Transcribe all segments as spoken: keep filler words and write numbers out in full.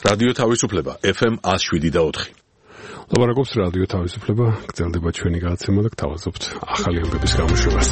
რადიო თავისუფლება ეფ ემ one oh seven point four. ლაპარაკობს რადიო თავისუფლება, გრძელდება ჩვენი გადაცემა და გთავაზობთ ახალი ამბების გამოშვებას.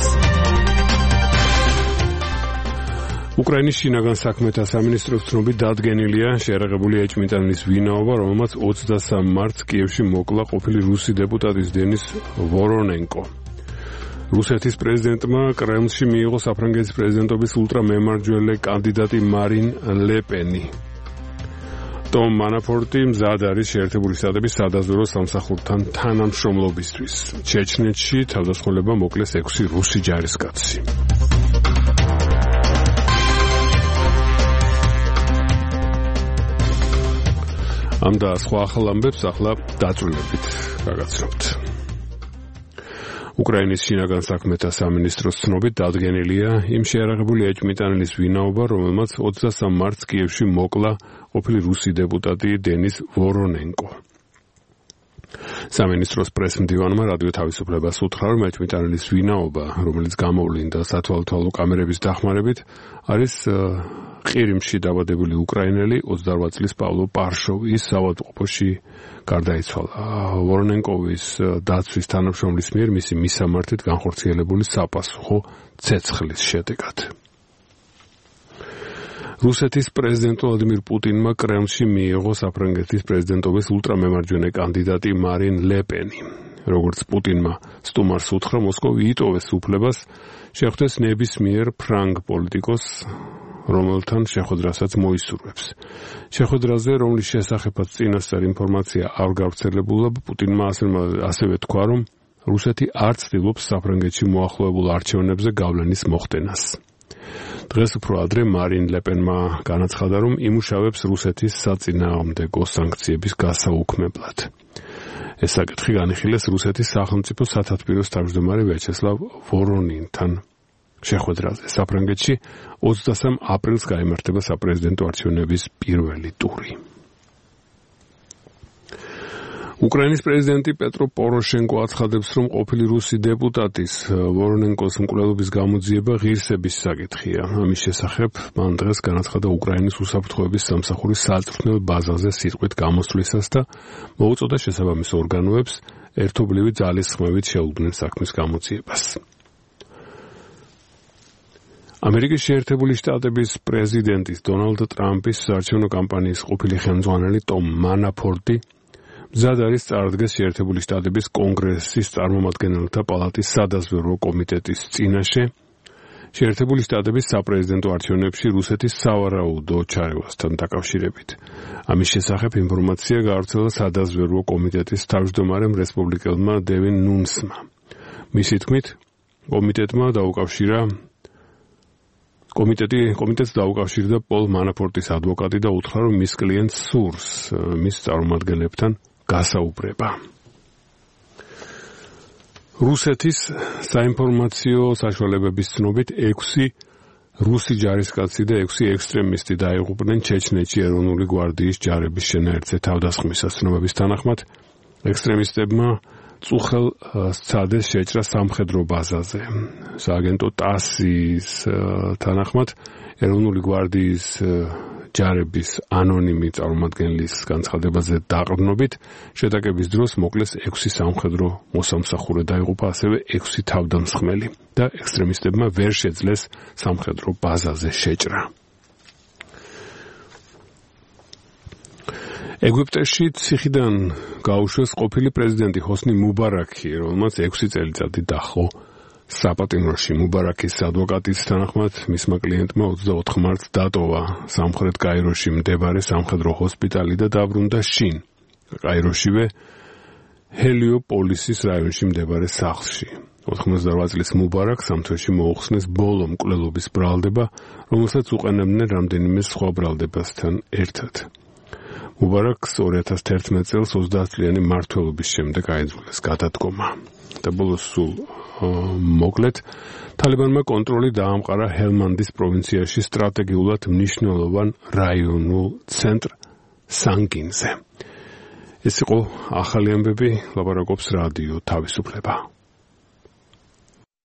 უკრაინის შინაგან საქმეთა სამინისტროს ცნობით დადგენილია შეერაღებული ეჭვმიტანილის ვინაობა, რომელმაც ოცდასამ მარტს კიევში მოკლა ყოფილი რუსი დეპუტატის დენის ვორონენკო. რუსეთის პრეზიდენტმა კრემლში მიიღო საფრანგეთის პრეზიდენტობის ულტრამემარჯვენე კანდიდატი მარინ ლე პენი. ტომ მანაფორტი მზად არის შეერთებული შტატების სადაზვერვო სამსახურთან თანამშრომლობისთვის. ჩეჩნეთში თავდასხმულება მოკლეს ექვსი რუსი ჯარისკაცი. ამ და სხვა ახალ ამბებს ახლა დაწვრილებით გაგაცნობთ. უკრაინის შინაგან საქმეთა სამინისტროს ცნობით დადგენილია იმ შეერაღებული ეჭვმიტანილის ვინაობა, რომელმაც ოცდასამ მარტს კიევში მოკლა ყოფილი რუსი დეპუტატი დენის ვორონენკო. სამინისტროს პრესმდივანმა რადიო თავისუფლებას უთხრა, რომ ეჭვმიტანილის ვინაობა, რომელიც გამოვლინდა სათვალთვალო კამერების დახმარებით, არის ყირიმში დაბადებული უკრაინელი ოცდაორ წლის პავლო პარშოვი. ის საავადმყოფოში გარდაიცვალა. ვორონენკოვის დაცვის თანამშრომლის მიერ მისი მისამართით განხორციელებული საპასუხო ცეცხლის შედეგად. რუსეთის პრეზიდენტ ვლადიმირ პუტინმა კრემლში მიიღო საფრანგეთის პრეზიდენტობის ულტრამემარჯვენე კანდიდატი მარინ ლე პენი. როგორც პუტინმა სტუმარს უთხრა, მოსკოვი იტოვეს უფლებას შეხვდეს ნებისმიერ ფრანგ პოლიტიკოს, რომელთან შეხვედრასაც მოისურვებს. შეხვედრაზე, რომლის შესახებაც წინასწარ ინფორმაცია არ გავრცელებულა, პუტინმა ასევე თქვა, რომ რუსეთი არ ცდილობს საფრანგეთში მოახლოებულ არჩევნებზე გავლენის მოხდენას. დღეს უფრო ადრე მარინ ლე პენმა განაცხადა, რომ იმუშავებს რუსეთის საწინააღმდეგო სანქციების გასაუქმებლად. ეს საკითხი განიხილეს რუსეთის სახელმწიფო სათათბიროს თავმჯდომარე ვიაჩესლავ ვორონინთან შეხვედრაზე. საფრანგეთში ოცდასამ აპრილს გაიმართება საპრეზიდენტო არჩევნების პირველი ტური. უკრაინის პრეზიდენტი პეტრო პოროშენკო აცხადებს, რომ ყოფილი რუსი დეპუტატის ვორონენკოს მკვლელობის გამოძიება ღირსების საკითხია. ამის შესახებ მან დღეს განაცხადა უკრაინის უსაფრთხოების სამსახურის საწვრთნელ ბაზაზე სიტყვით გამოსვლისას და მოუწოდა შესაბამის ორგანოებს ერთობლივი ძალისხმევით შეუდგნენ საქმის გამოძიებას. ამერიკის შეერთებული შტატების პრეზიდენტის დონალდ ტრამპის საარჩევნო კამპანიის ყოფილი ხელმძღვანელი ტომ მანაფორტი მზად არის წარდგეს შეერთებული შტატების კონგრესის წარმომადგენელთა პალატის სადაზვერვო კომიტეტის წინაშე შეერთებული შტატების საპრეზიდენტო არჩევნებში რუსეთის სავარაუდო ჩარევასთან დაკავშირებით. ამის შესახებ ინფორმაცია გავრცელა სადაზვერვო კომიტეტის თავმჯდომარემ რესპუბლიკელმა დევინ ნუნსმა. მისი თქმით, კომიტეტმა დაუკავშირა კომიტეტი კომიტეტს დაუკავშირდა პოლ მანაფორტის ადვოკატი და უთხრა, რომ მის კლიენტს სურს მის წარმომადგენლებთან გასაუბრება. რუსეთის საინფორმაციო საშუალებების ცნობით ექვსი რუსი ჯარისკაცი და ექვსი ექსტრემისტი დაიღუპნენ ჩეჩნეთში ეროვნული გვარდიის ჯარების შენაერთზე თავდასხმისას. ცნობების თანახმად ექსტრემისტებმა წუხელ სცადეს შეჭრა სამხედრო ბაზაზე. სააგენტო ტასის თანახმად ეროვნული გვარდიის ჯარების ანონიმი წარმომადგენლის განცხადებაზე დაყრდნობით შეტაკების დროს მოკლეს ექვსი სამხედრო მოსამსახურე დაიღუპა, ასევე ექვსი თავდამსხმელი და ექსტრემისტებმა ვერ შეძლეს სამხედრო ბაზაზე შეჭრა. ეგვიპტეში ციხიდან გაუშვეს ყოფილი პრეზიდენტი ჰოსნი მუბარაკი, რომელმაც ექვსი წელიწადი დაჰყო საპატიმროში. მუბარაკის ადვოკატის თანახმად მისმა კლიენტმა ოცდაოთხ მარტს დატოვა სამხრეთ კაიროში მდებარე სამხედრო ჰოსპიტალი და დაბრუნდა შინ კაიროშივე ჰელიოპოლისის რაიონში მდებარე სახლში. ოთხმოცდაორ წლის მუბარაკს ამ თვეში მოუხსნეს ბოლო მკვლელობის ბრალდება, რომელსაც უყენებდნენ რამდენიმე სხვა ბრალდებასთან ერთად. მუბარაკს ორი ათას თერთმეტ წელს ოცდაათ წლიანი მმართველობის შემდეგ აიძულეს გადადგომა და ბოლოს სულ მოკლედ თალებანმა კონტროლი დაამყარა ჰელმანდის პროვინციაში სტრატეგიულად მნიშვნელოვან რაიონულ ცენტრ სანგინზე. ეს იყო ახალი ამბები, ლაპარაკობს რადიო თავისუფლება.